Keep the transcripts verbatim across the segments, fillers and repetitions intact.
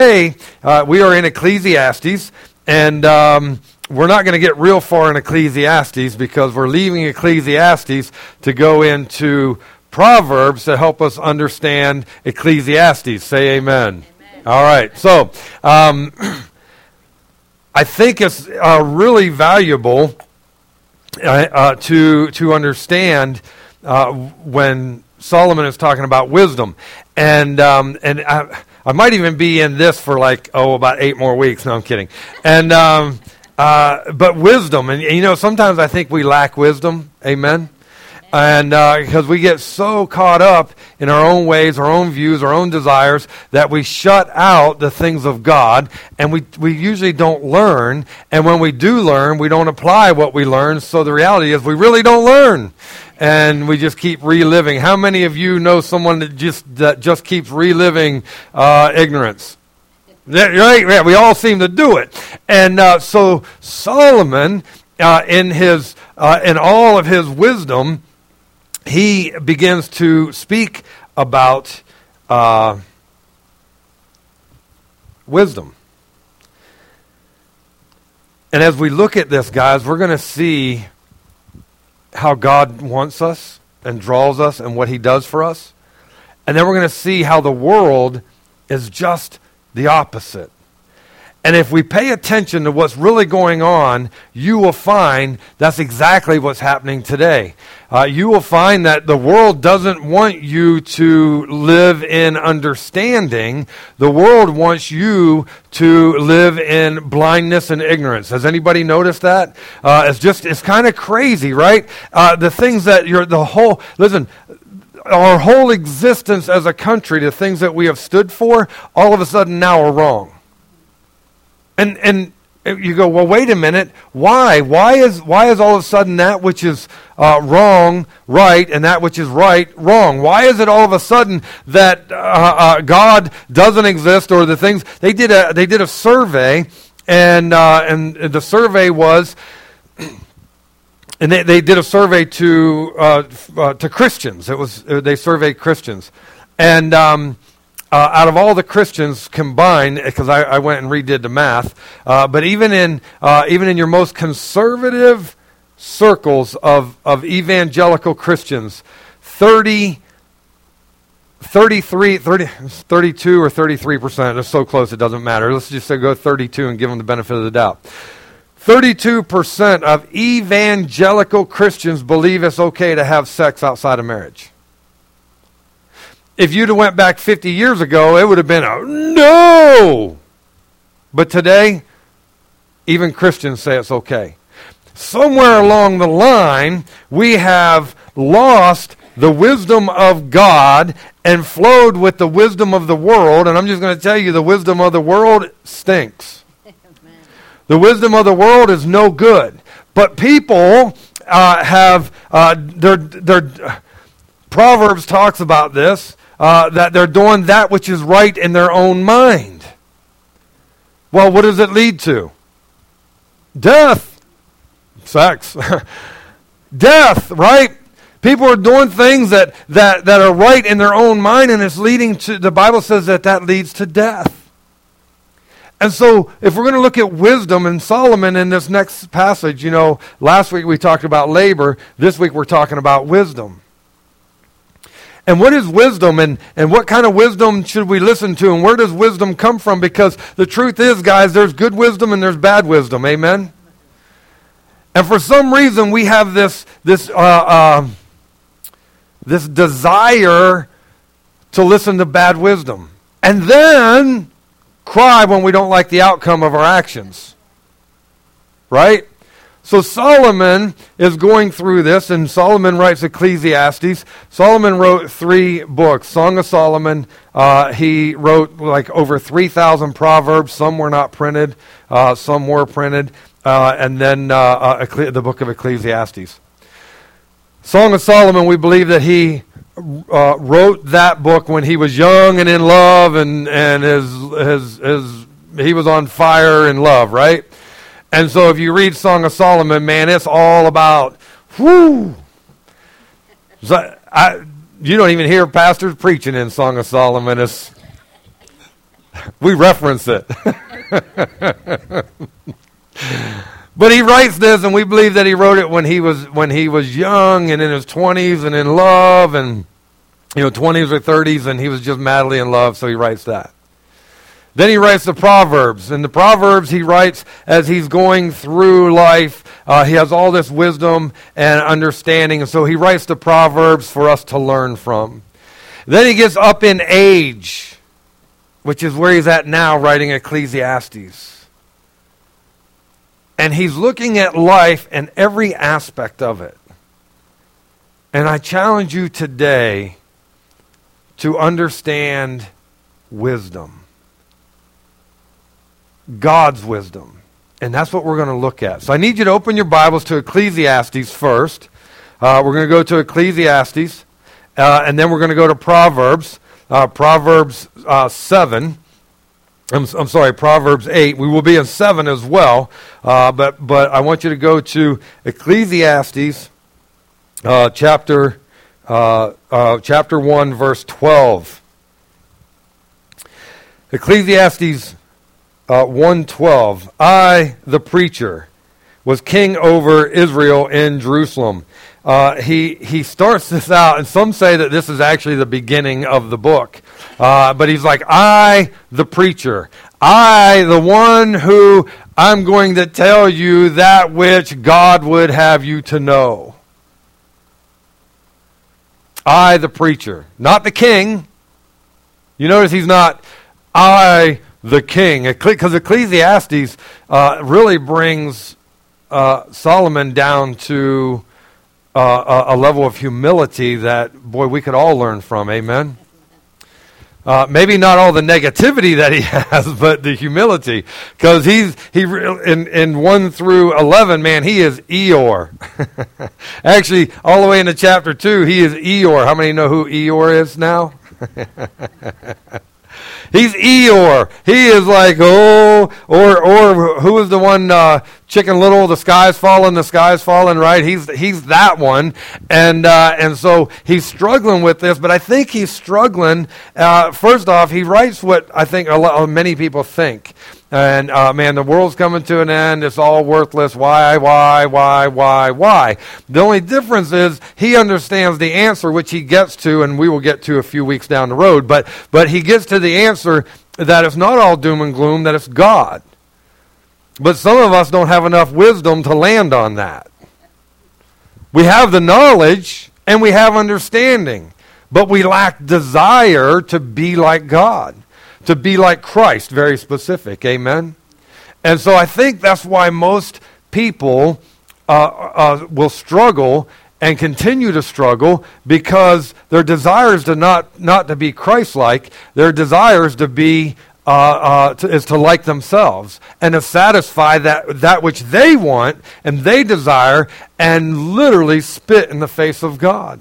Today, uh, we are in Ecclesiastes, and um, we're not going to get real far in Ecclesiastes because we're leaving Ecclesiastes to go into Proverbs to help us understand Ecclesiastes. Say amen. Amen. All right. So, um, I think it's uh, really valuable uh, uh, to to understand uh, when Solomon is talking about wisdom, and um, and. I, I might even be in this for like, oh, about eight more weeks. No, I'm kidding. And um, uh, but wisdom, and, and you know, sometimes I think we lack wisdom. Amen. And because uh, we get so caught up in our own ways, our own views, our own desires, that we shut out the things of God, and we we usually don't learn. And when we do learn, we don't apply what we learn. So the reality is we really don't learn. And we just keep reliving. How many of you know someone that just that just keeps reliving uh, ignorance? Yeah, right? Yeah, we all seem to do it. And uh, so Solomon, uh, in his uh, in all of his wisdom, he begins to speak about uh, wisdom. And as we look at this, guys, we're going to see how God wants us and draws us and what he does for us. And then we're going to see how the world is just the opposite. And if we pay attention to what's really going on, you will find that's exactly what's happening today. Uh, you will find that the world doesn't want you to live in understanding. The world wants you to live in blindness and ignorance. Has anybody noticed that? Uh, it's just, it's kind of crazy, right? Uh, the things that you're, the whole, listen, our whole existence as a country, the things that we have stood for, all of a sudden now are wrong. And and you go, well, wait a minute. Why? Why is why is all of a sudden that which is uh, wrong right and that which is right wrong? Why is it all of a sudden that uh, uh, God doesn't exist, or the things they did a they did a survey, and uh, and the survey was, and they, they did a survey to uh, uh, to Christians. It was uh, they surveyed Christians, and. Um, Uh, out of all the Christians combined, because I, I went and redid the math, uh, but even in uh, even in your most conservative circles of, of evangelical Christians, thirty, thirty-three, thirty, thirty-two or thirty-three percent, they're so close it doesn't matter. Let's just say go thirty-two and give them the benefit of the doubt. thirty-two percent of evangelical Christians believe it's okay to have sex outside of marriage. If you'd have went back fifty years ago, it would have been a no. But today, even Christians say it's okay. Somewhere along the line, we have lost the wisdom of God and flowed with the wisdom of the world. And I'm just going to tell you, the wisdom of the world stinks. Amen. The wisdom of the world is no good. But people uh, have, uh, their, their, Proverbs talks about this. Uh, that they're doing that which is right in their own mind. Well, what does it lead to? Death. Sex. Death, right? People are doing things that, that, that are right in their own mind, and it's leading to, the Bible says that that leads to death. And so, if we're going to look at wisdom and Solomon in this next passage, you know, last week we talked about labor, this week we're talking about wisdom. And what is wisdom, and, and what kind of wisdom should we listen to, and where does wisdom come from? Because the truth is, guys, there's good wisdom and there's bad wisdom, amen? And for some reason, we have this, this, uh, uh, this desire to listen to bad wisdom. And then cry when we don't like the outcome of our actions. Right? So Solomon is going through this, and Solomon writes Ecclesiastes. Solomon wrote three books. Song of Solomon, uh, he wrote like over three thousand Proverbs. Some were not printed, uh, some were printed. Uh, and then uh, uh, Ecclesi- the book of Ecclesiastes. Song of Solomon, we believe that he uh, wrote that book when he was young and in love, and, and his, his, his, he was on fire in love, right? And so if you read Song of Solomon, man, it's all about, whoo. So I, you don't even hear pastors preaching in Song of Solomon. It's, We reference it. But he writes this, and we believe that he wrote it when he was when he was young and in his twenties and in love, and you know, twenties or thirties, and he was just madly in love, so he writes that. Then he writes the Proverbs. And the Proverbs he writes as he's going through life. Uh, he has all this wisdom and understanding. And so he writes the Proverbs for us to learn from. Then he gets up in age, which is where he's at now, writing Ecclesiastes. And he's looking at life and every aspect of it. And I challenge you today to understand wisdom. God's wisdom. And that's what we're going to look at. So I need you to open your Bibles to Ecclesiastes first. Uh, we're going to go to Ecclesiastes, uh, and then we're going to go to Proverbs, uh, Proverbs uh, seven. I'm, I'm sorry, Proverbs eight. We will be in seven as well, uh, but but I want you to go to Ecclesiastes, uh, chapter uh, uh, chapter one, verse twelve. Ecclesiastes Uh, one twelve, I, the preacher, was king over Israel in Jerusalem. Uh, he he starts this out, and some say that this is actually the beginning of the book. Uh, but he's like, I, the preacher, I, the one who I'm going to tell you that which God would have you to know. I, the preacher, not the king. You notice he's not, I, the king, because Ecclesiastes uh, really brings uh, Solomon down to uh, a, a level of humility that, boy, we could all learn from. Amen. Uh, maybe not all the negativity that he has, but the humility, because he's he in in one through eleven, man, he is Eeyore. Actually, all the way into chapter two, he is Eeyore. How many know who Eeyore is now? He's Eeyore. He is like, oh, or or who is the one, uh, Chicken Little, the sky's falling, the sky's falling, right? He's he's that one. And uh, and so he's struggling with this, but I think he's struggling. Uh, first off, he writes what I think a lot, many people think. And, uh, man, the world's coming to an end. It's all worthless. Why, why, why, why, why? The only difference is he understands the answer, which he gets to, and we will get to a few weeks down the road. But, but he gets to the answer that it's not all doom and gloom, that it's God. But some of us don't have enough wisdom to land on that. We have the knowledge, and we have understanding, but we lack desire to be like God. To be like Christ, very specific, amen? And so I think that's why most people uh, uh, will struggle and continue to struggle, because their desires to not, not to be Christ-like, their desires to be, uh, uh, to, is to like themselves, and to satisfy that, that which they want and they desire, and literally spit in the face of God.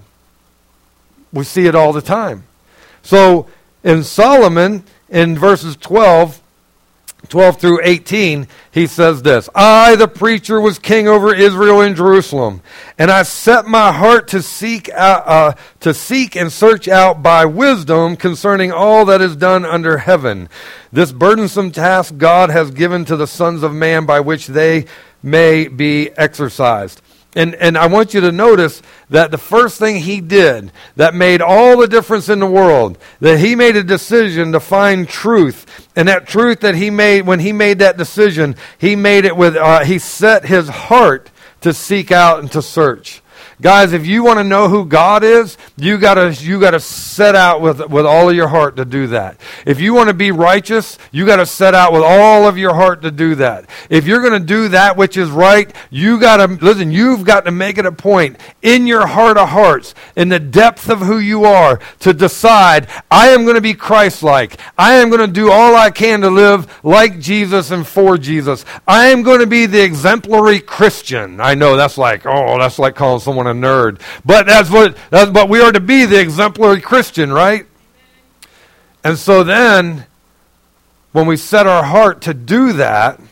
We see it all the time. So in Solomon, in verses twelve, twelve through eighteen, he says this, I, the preacher, was king over Israel in Jerusalem, and I set my heart to seek out, uh, to seek and search out by wisdom concerning all that is done under heaven. This burdensome task God has given to the sons of man, by which they may be exercised. And and I want you to notice that the first thing he did that made all the difference in the world, that he made a decision to find truth. And that truth that he made, when he made that decision, he made it with, uh, he set his heart to seek out and to search. Guys, if you want to know who God is, you gotta you gotta set out with with all of your heart to do that. If you want to be righteous, you gotta set out with all of your heart to do that. If you're going to do that which is right, you gotta listen. You've got to make it a point in your heart of hearts, in the depth of who you are, to decide, I am going to be Christ-like. I am going to do all I can to live like Jesus and for Jesus. I am going to be the exemplary Christian. I know that's like oh, that's like calling someone a nerd, but that's what that's but we are to be the exemplary Christian, right? And so then when we set our heart to do that,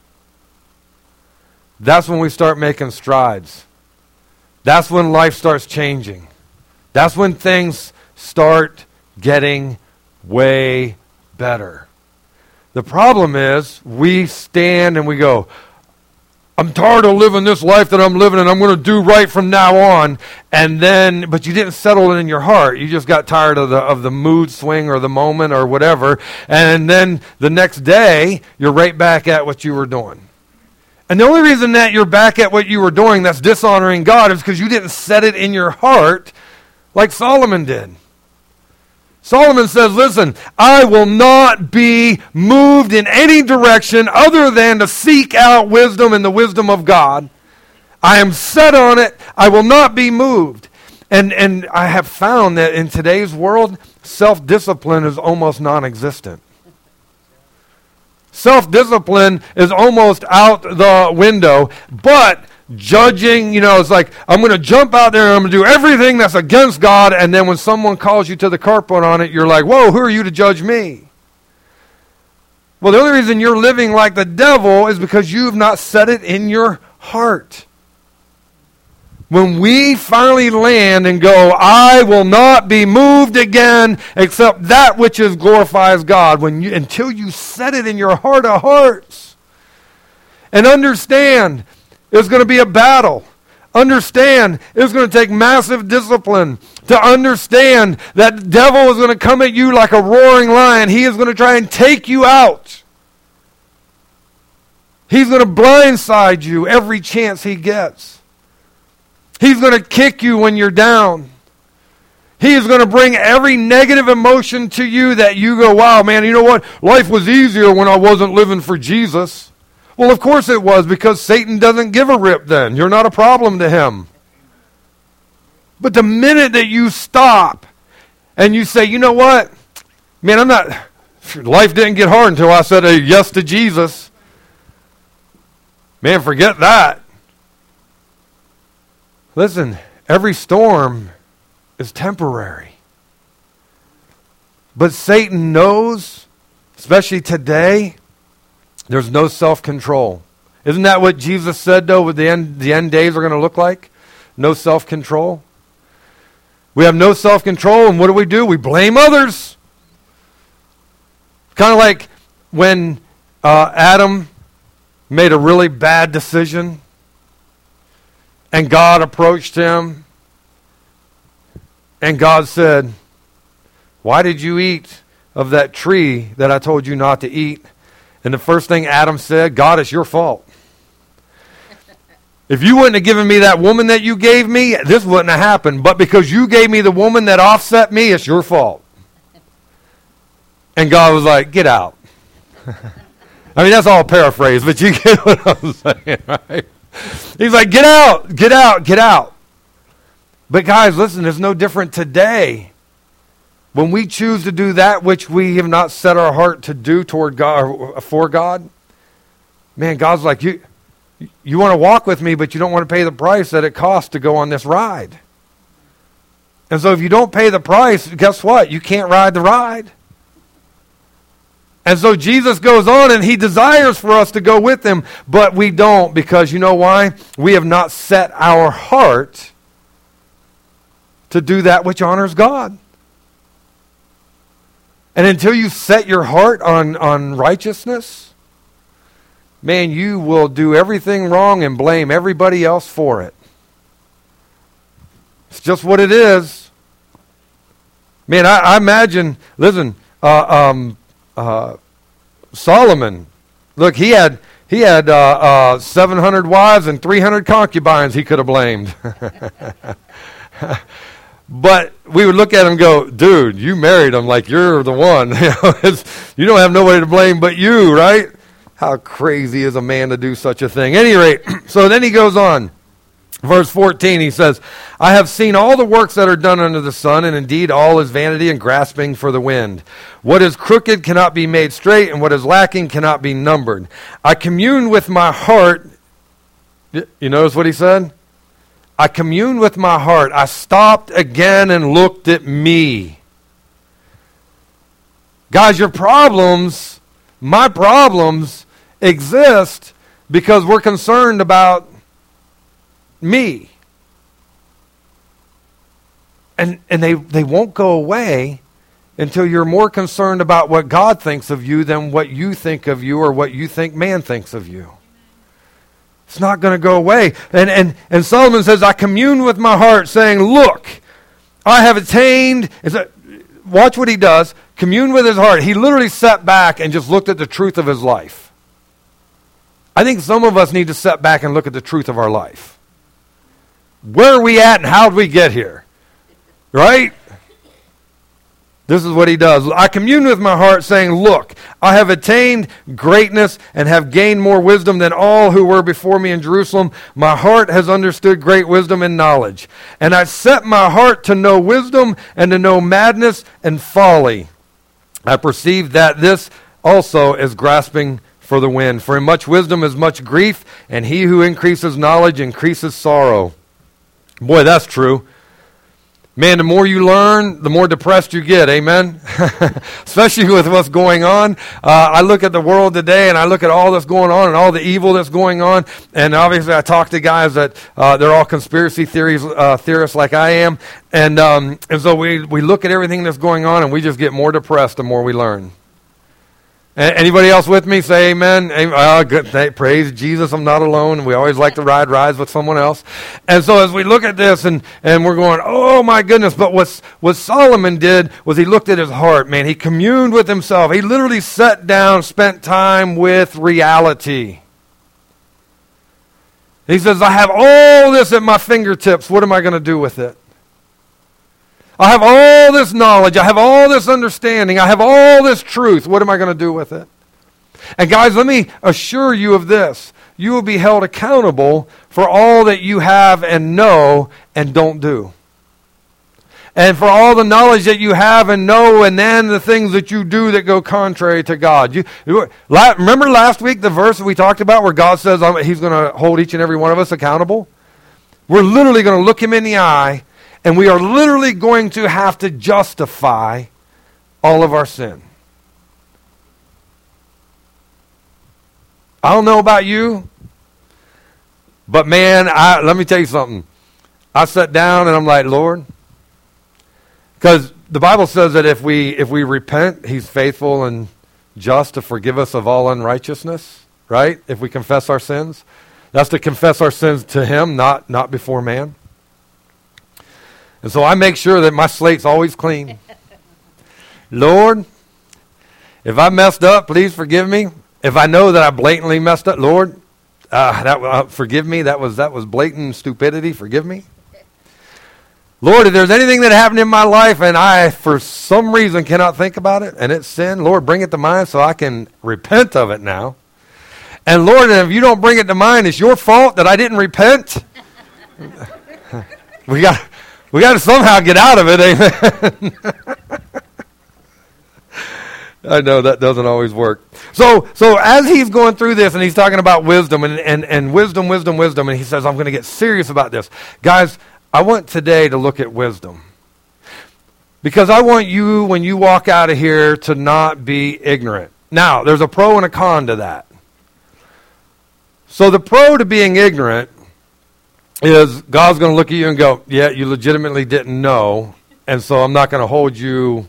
that's when we start making strides. That's when life starts changing. That's when things start getting way better. The problem is we stand and we go, I'm tired of living this life that I'm living and I'm going to do right from now on. And then, but you didn't settle it in your heart. You just got tired of the of the mood swing or the moment or whatever. And then the next day, you're right back at what you were doing. And the only reason that you're back at what you were doing that's dishonoring God is because you didn't set it in your heart like Solomon did. Solomon says, listen, I will not be moved in any direction other than to seek out wisdom and the wisdom of God. I am set on it. I will not be moved. And, and I have found that in today's world, self-discipline is almost non-existent. Self-discipline is almost out the window, but judging, you know, it's like, I'm going to jump out there and I'm going to do everything that's against God, and then when someone calls you to the carpet on it, you're like, whoa, who are you to judge me? Well, the only reason you're living like the devil is because you've not set it in your heart. When we finally land and go, I will not be moved again except that which is glorifies God, when you, until you set it in your heart of hearts and understand it's going to be a battle. Understand it's going to take massive discipline to understand that the devil is going to come at you like a roaring lion. He is going to try and take you out. He's going to blindside you every chance he gets. He's going to kick you when you're down. He is going to bring every negative emotion to you that you go, wow, man, you know what? Life was easier when I wasn't living for Jesus. Well, of course it was, because Satan doesn't give a rip then. You're not a problem to him. But the minute that you stop and you say, you know what? Man, I'm not, life didn't get hard until I said a yes to Jesus. Man, forget that. Listen, every storm is temporary. But Satan knows, especially today, there's no self-control. Isn't that what Jesus said, though, what the end, the end days are going to look like? No self-control. We have no self-control, and what do we do? We blame others. Kind of like when uh, Adam made a really bad decision, and God approached him, and God said, why did you eat of that tree that I told you not to eat? And the first thing Adam said, God, it's your fault. If you wouldn't have given me that woman that you gave me, this wouldn't have happened. But because you gave me the woman that offset me, it's your fault. And God was like, get out. I mean, that's all paraphrase, but you get what I'm saying, right? He's like, get out, get out, get out. But guys, listen, it's no different today. When we choose to do that which we have not set our heart to do toward God or for God, man, God's like, you you want to walk with me, but you don't want to pay the price that it costs to go on this ride. And so if you don't pay the price, guess what? You can't ride the ride. And so Jesus goes on and he desires for us to go with him, but we don't, because you know why? We have not set our heart to do that which honors God. And until you set your heart on, on righteousness, man, you will do everything wrong and blame everybody else for it. It's just what it is. Man, I, I imagine, listen, uh, um, uh, Solomon, look, he had he had uh, uh, seven hundred wives and three hundred concubines he could have blamed. But we would look at him and go, dude, you married him like you're the one. You know, it's, you don't have nobody to blame but you, right? How crazy is a man to do such a thing? At any rate, so then he goes on. Verse fourteen, he says, I have seen all the works that are done under the sun, and indeed all is vanity and grasping for the wind. What is crooked cannot be made straight, and what is lacking cannot be numbered. I commune with my heart. You notice what he said? I communed with my heart. I stopped again and looked at me. Guys, your problems, my problems, exist because we're concerned about me. And and they, they won't go away until you're more concerned about what God thinks of you than what you think of you or what you think man thinks of you. It's not going to go away. And, and, and Solomon says, I commune with my heart, saying, look, I have attained. Watch what he does. Commune with his heart. He literally sat back and just looked at the truth of his life. I think some of us need to sit back and look at the truth of our life. Where are we at and how did we get here? Right? This is what he does. I commune with my heart, saying, look, I have attained greatness and have gained more wisdom than all who were before me in Jerusalem. My heart has understood great wisdom and knowledge. And I set my heart to know wisdom and to know madness and folly. I perceive that this also is grasping for the wind. For in much wisdom is much grief, and he who increases knowledge increases sorrow. Boy, that's true. Man, the more you learn, the more depressed you get, amen? Especially with what's going on. Uh, I look at the world today, and I look at all that's going on and all the evil that's going on, and obviously I talk to guys that uh, they're all conspiracy theories, uh, theorists like I am, and um, and so we, we look at everything that's going on, and we just get more depressed the more we learn. Anybody else with me? Say amen. Oh, good. Praise Jesus, I'm not alone. We always like to ride rides with someone else. And so as we look at this and, and we're going, oh my goodness. But what's, what Solomon did was he looked at his heart, man. He communed with himself. He literally sat down, spent time with reality. He says, I have all this at my fingertips. What am I going to do with it? I have all this knowledge. I have all this understanding. I have all this truth. What am I going to do with it? And guys, let me assure you of this. You will be held accountable for all that you have and know and don't do. And for all the knowledge that you have and know, and then the things that you do that go contrary to God. You, you remember last week the verse that we talked about where God says he's going to hold each and every one of us accountable? We're literally going to look him in the eye, and we are literally going to have to justify all of our sin. I don't know about you, but man, I, let me tell you something. I sat down and I'm like, Lord, because the Bible says that if we if we repent, he's faithful and just to forgive us of all unrighteousness, right? If we confess our sins. That's to confess our sins to him, not, not before man. And so I make sure that my slate's always clean. Lord, if I messed up, please forgive me. If I know that I blatantly messed up, Lord, uh, that uh, forgive me. That was that was blatant stupidity. Forgive me. Lord, if there's anything that happened in my life and I, for some reason, cannot think about it and it's sin, Lord, bring it to mind so I can repent of it now. And Lord, if you don't bring it to mind, it's your fault that I didn't repent. we got. We got to somehow get out of it, amen. I know that doesn't always work. So so as he's going through this and he's talking about wisdom and, and, and wisdom, wisdom, wisdom, and he says, I'm going to get serious about this. Guys, I want today to look at wisdom. Because I want you, when you walk out of here, to not be ignorant. Now, there's a pro and a con to that. So the pro to being ignorant is God's going to look at you and go, yeah, you legitimately didn't know, and so I'm not going to hold you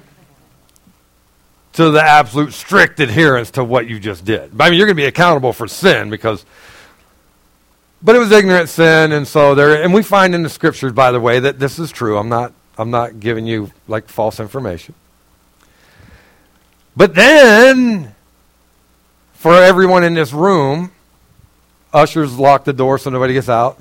to the absolute strict adherence to what you just did. I mean, you're going to be accountable for sin because, but it was ignorant sin, and so there, and we find in the scriptures, by the way, that this is true. I'm not, I'm not giving you like false information. But then, for everyone in this room, ushers lock the door so nobody gets out.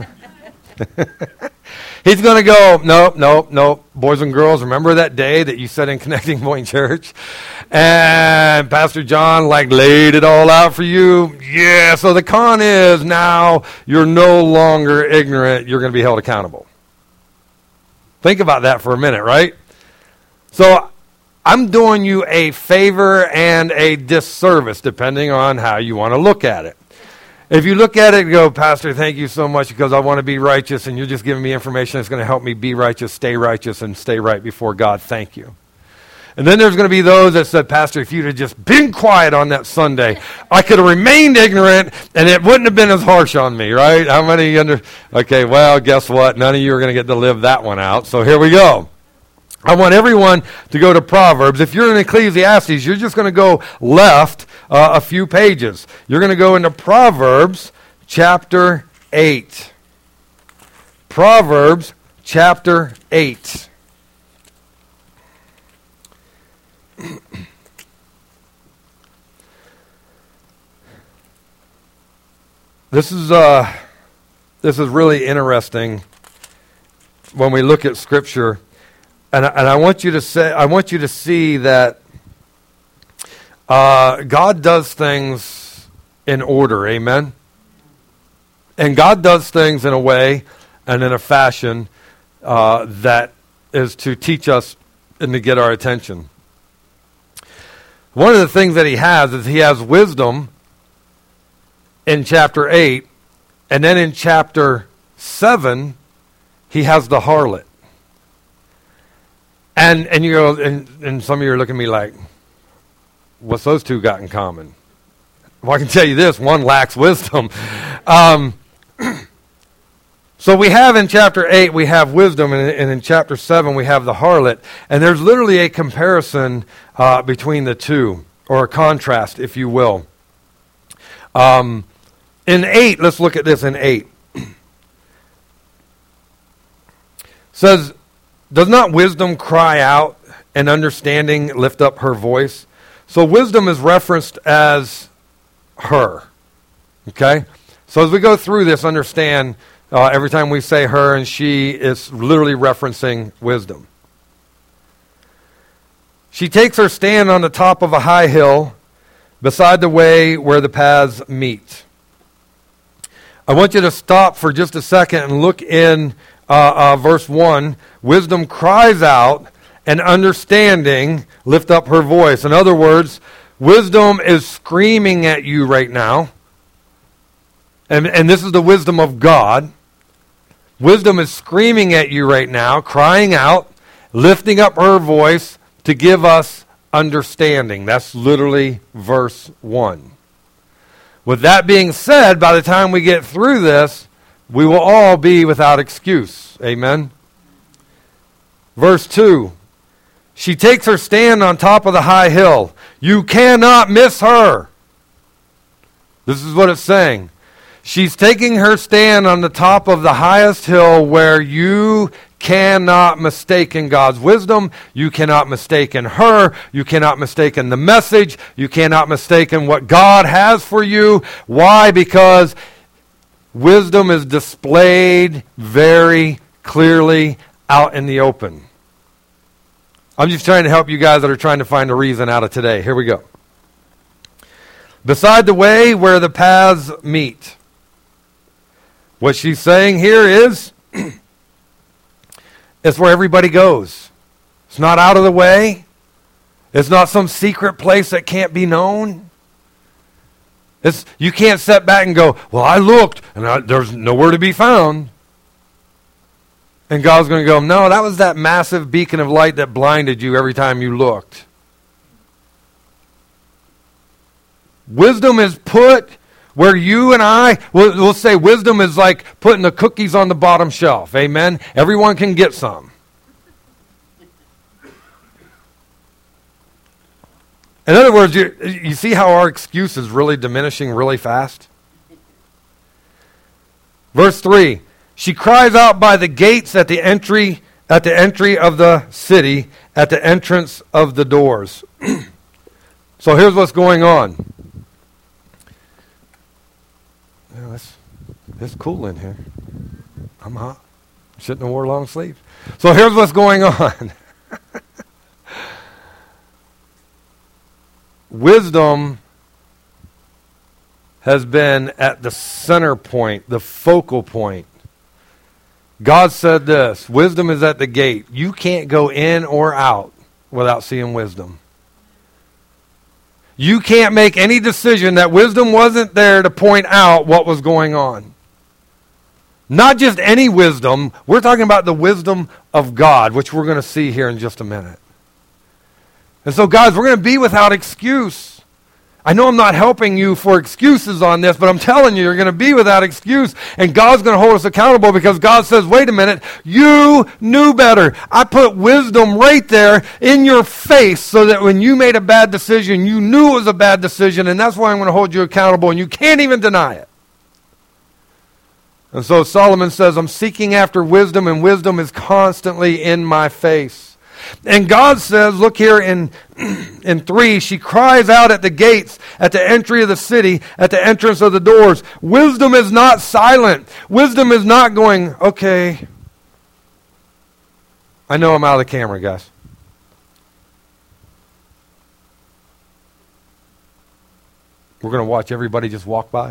He's going to go, nope, nope, nope. Boys and girls, remember that day that you sat in Connecting Point Church? And Pastor John, like, laid it all out for you? Yeah, so the con is now you're no longer ignorant. You're going to be held accountable. Think about that for a minute, right? So I'm doing you a favor and a disservice, depending on how you want to look at it. If you look at it and go, Pastor, thank you so much because I want to be righteous and you're just giving me information that's going to help me be righteous, stay righteous, and stay right before God. Thank you. And then there's going to be those that said, Pastor, if you'd have just been quiet on that Sunday, I could have remained ignorant and it wouldn't have been as harsh on me, right? How many under? Okay, well, guess what? None of you are going to get to live that one out. So here we go. I want everyone to go to Proverbs. If you're in Ecclesiastes, you're just going to go left uh, a few pages. You're going to go into Proverbs chapter eight. Proverbs chapter eight. This is uh, this is really interesting when we look at Scripture. And I, and I want you to say, I want you to see that uh, God does things in order, amen? And God does things in a way and in a fashion uh, that is to teach us and to get our attention. One of the things that he has is he has wisdom in chapter eight, and then in chapter seven, he has the harlot. And and you go, and, and some of you are looking at me like, what's those two got in common? Well, I can tell you this, one lacks wisdom. Um, so we have in chapter eight, we have wisdom, and, and in chapter seven, we have the harlot. And there's literally a comparison uh, between the two, or a contrast, if you will. Um, in eight, let's look at this in eight. Says, does not wisdom cry out and understanding lift up her voice? So wisdom is referenced as her. Okay? So as we go through this, understand uh, every time we say her and she, it's literally referencing wisdom. She takes her stand on the top of a high hill beside the way where the paths meet. I want you to stop for just a second and look in Uh, uh, verse one, wisdom cries out and understanding lift up her voice. In other words, wisdom is screaming at you right now. And, and this is the wisdom of God. Wisdom is screaming at you right now, crying out, lifting up her voice to give us understanding. That's literally verse one. With that being said, by the time we get through this, we will all be without excuse. Amen. Verse two. She takes her stand on top of the high hill. You cannot miss her. This is what it's saying. She's taking her stand on the top of the highest hill where you cannot mistake in God's wisdom. You cannot mistake in her. You cannot mistake in the message. You cannot mistake in what God has for you. Why? Because wisdom is displayed very clearly out in the open. I'm just trying to help you guys that are trying to find a reason out of today. Here we go. Beside the way where the paths meet. What she's saying here is, it's where everybody goes. It's not out of the way. It's not some secret place that can't be known. It's, you can't sit back and go, well, I looked, and I, there's nowhere to be found. And God's going to go, no, that was that massive beacon of light that blinded you every time you looked. Wisdom is put where you and I, we'll, we'll say wisdom is like putting the cookies on the bottom shelf. Amen? Everyone can get some. In other words, you, you see how our excuse is really diminishing really fast? Verse three. She cries out by the gates at the entry at the entry of the city, at the entrance of the doors. So here's what's going on. Yeah, it's, it's cool in here. I'm hot. Shouldn't have wore long sleeves. So here's what's going on. Wisdom has been at the center point, the focal point. God said this, wisdom is at the gate. You can't go in or out without seeing wisdom. You can't make any decision that wisdom wasn't there to point out what was going on. Not just any wisdom. We're talking about the wisdom of God, which we're going to see here in just a minute. And so, guys, we're going to be without excuse. I know I'm not helping you for excuses on this, but I'm telling you, you're going to be without excuse, and God's going to hold us accountable because God says, wait a minute, you knew better. I put wisdom right there in your face so that when you made a bad decision, you knew it was a bad decision, and that's why I'm going to hold you accountable, and you can't even deny it. And so Solomon says, I'm seeking after wisdom, and wisdom is constantly in my face. And God says, look here in, in three, she cries out at the gates, at the entry of the city, at the entrance of the doors. Wisdom is not silent. Wisdom is not going, okay, I know I'm out of the camera, guys. We're going to watch everybody just walk by.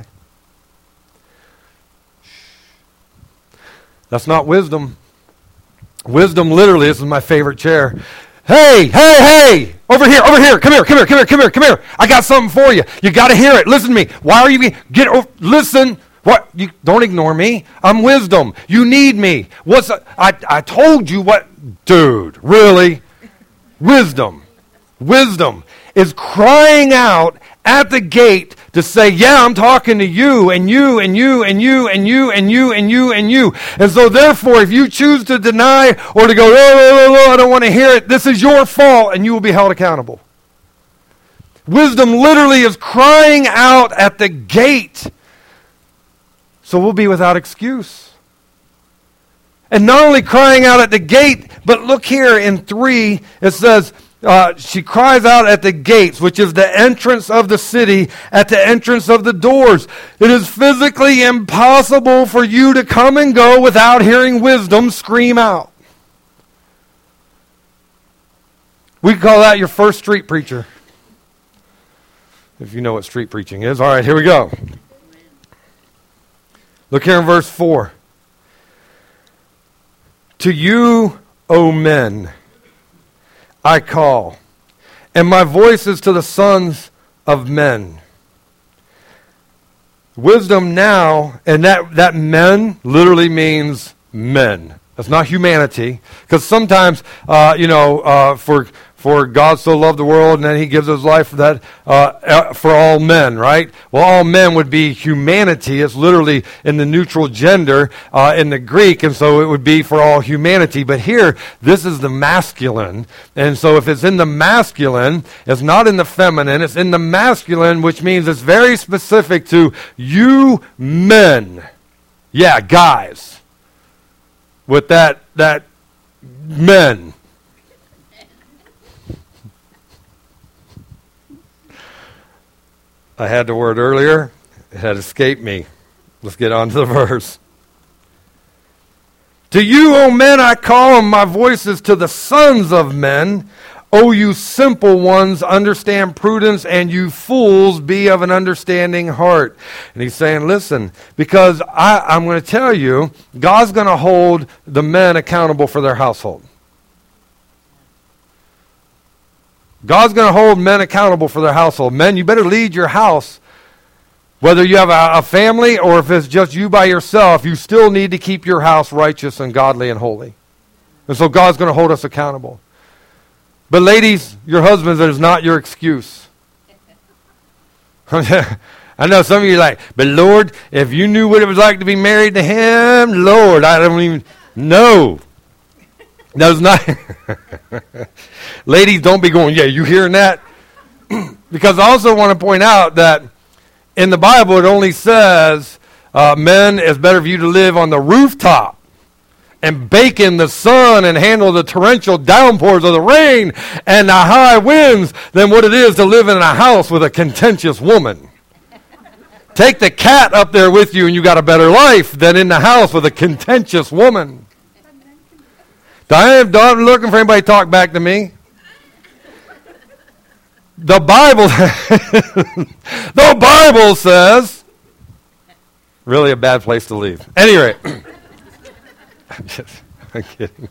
That's not wisdom. Wisdom literally, this is my favorite chair. Hey, hey, hey, over here, over here, come here, come here, come here, come here, come here. I got something for you. You got to hear it. Listen to me. Why are you being, get over, listen. What? You don't ignore me. I'm wisdom. You need me. What's, a, I, I told you what, dude, really? Wisdom. Wisdom is crying out at the gate to say, yeah, I'm talking to you and you and you and you and you and you and you and you. And so therefore, if you choose to deny or to go, oh, oh, oh, I don't want to hear it, this is your fault, and you will be held accountable. Wisdom literally is crying out at the gate. So we'll be without excuse. And not only crying out at the gate, but look here in three, it says, Uh, she cries out at the gates, which is the entrance of the city, at the entrance of the doors. It is physically impossible for you to come and go without hearing wisdom scream out. We call that your first street preacher. If you know what street preaching is. All right, here we go. Look here in verse four. To you, O men, I call, and my voice is to the sons of men. Wisdom now, and that, that men literally means men. That's not humanity. Because sometimes, uh, you know, uh, for for God so loved the world, and then he gives his life for that uh, for all men, right? Well, all men would be humanity. It's literally in the neutral gender uh, in the Greek, and so it would be for all humanity. But here, this is the masculine. And so if it's in the masculine, it's not in the feminine, it's in the masculine, which means it's very specific to you men. Yeah, guys. With that, that men. I had the word earlier. It had escaped me. Let's get on to the verse. To you, O men, I call, and my voice is to the sons of men. O you simple ones, understand prudence, and you fools, be of an understanding heart. And he's saying, listen, because I, I'm going to tell you, God's going to hold the men accountable for their household. God's going to hold men accountable for their household. Men, you better lead your house. Whether you have a, a family or if it's just you by yourself, you still need to keep your house righteous and godly and holy. And so God's going to hold us accountable. But ladies, your husbands, that is not your excuse. I know some of you are like, but Lord, if you knew what it was like to be married to him, Lord, I don't even know. That's not. Ladies, don't be going, yeah, you hearing that? Because I also want to point out that in the Bible, it only says, uh, men, it's better for you to live on the rooftop and bake in the sun and handle the torrential downpours of the rain and the high winds than what it is to live in a house with a contentious woman. Take the cat up there with you and you got a better life than in the house with a contentious woman. I'm not looking for anybody to talk back to me. The Bible, the Bible says, really a bad place to leave. Anyway, I'm just, I'm kidding.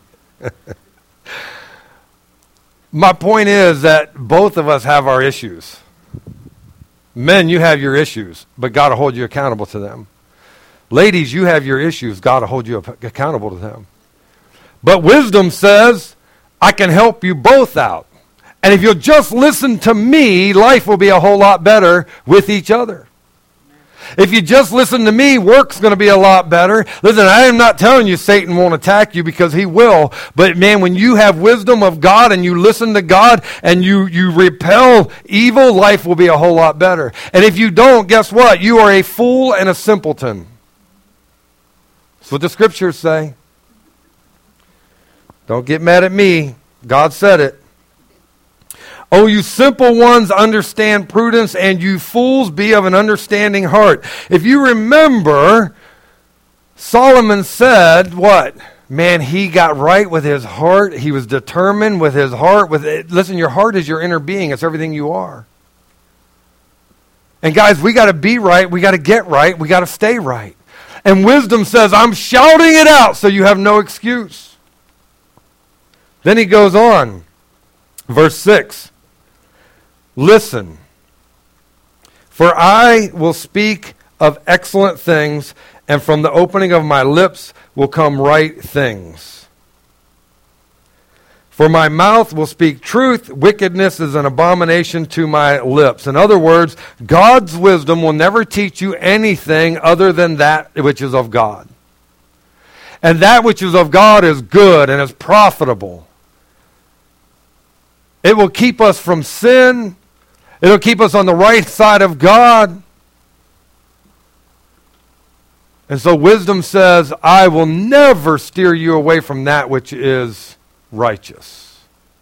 My point is that both of us have our issues. Men, you have your issues, but God will hold you accountable to them. Ladies, you have your issues. God will hold you accountable to them. But wisdom says, I can help you both out. And if you'll just listen to me, life will be a whole lot better with each other. If you just listen to me, work's going to be a lot better. Listen, I am not telling you Satan won't attack you, because he will. But man, when you have wisdom of God and you listen to God and you, you repel evil, life will be a whole lot better. And if you don't, guess what? You are a fool and a simpleton. That's what the scriptures say. Don't get mad at me. God said it. Oh, you simple ones, understand prudence, and you fools, be of an understanding heart. If you remember, Solomon said, what? Man, he got right with his heart. He was determined with his heart. With it. Listen, your heart is your inner being. It's everything you are. And guys, we got to be right. We got to get right. We got to stay right. And wisdom says, I'm shouting it out so you have no excuse. Then he goes on. Verse six. Listen, for I will speak of excellent things, and from the opening of my lips will come right things. For my mouth will speak truth, wickedness is an abomination to my lips. In other words, God's wisdom will never teach you anything other than that which is of God. And that which is of God is good and is profitable. It will keep us from sin. It'll keep us on the right side of God. And so wisdom says, I will never steer you away from that which is righteous.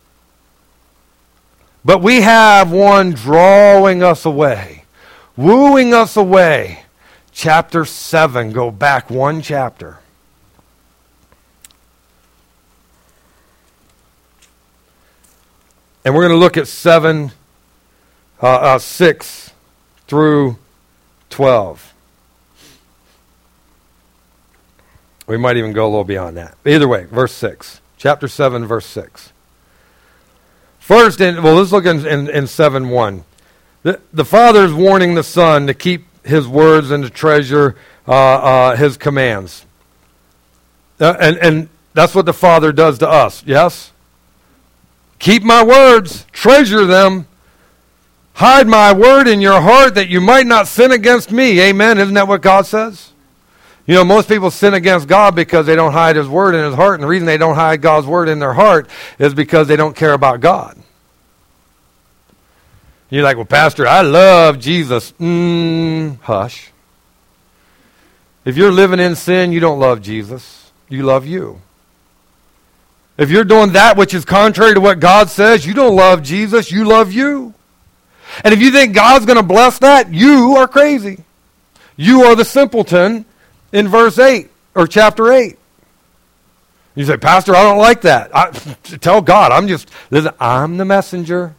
But we have one drawing us away, wooing us away. Chapter seven, go back one chapter. And we're going to look at seven, uh, uh, six through twelve. We might even go a little beyond that. Either way, verse six. Chapter seven, verse six. First, in, well, let's look in, in, in seven one. The, the Father is warning the Son to keep his words and to treasure uh, uh, his commands. Uh, and, and that's what the Father does to us, yes? Keep my words, treasure them. Hide my word in your heart that you might not sin against me. Amen. Isn't that what God says? You know, most people sin against God because they don't hide his word in his heart. And the reason they don't hide God's word in their heart is because they don't care about God. You're like, well, Pastor, I love Jesus. Mm, hush. If you're living in sin, you don't love Jesus. You love you. If you're doing that which is contrary to what God says, you don't love Jesus, you love you. And if you think God's going to bless that, you are crazy. You are the simpleton in verse eight, or chapter eight. You say, Pastor, I don't like that. I, tell God, I'm just, listen, I'm the messenger.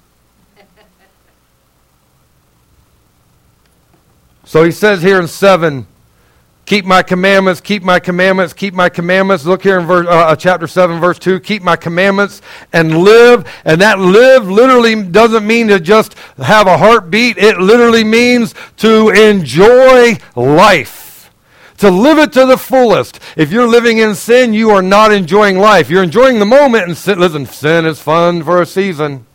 So he says here in seven, keep my commandments, keep my commandments, keep my commandments. Look here in verse, uh, chapter seven, verse two. Keep my commandments and live. And that live literally doesn't mean to just have a heartbeat. It literally means to enjoy life. To live it to the fullest. If you're living in sin, you are not enjoying life. You're enjoying the moment. And sin, listen, sin is fun for a season.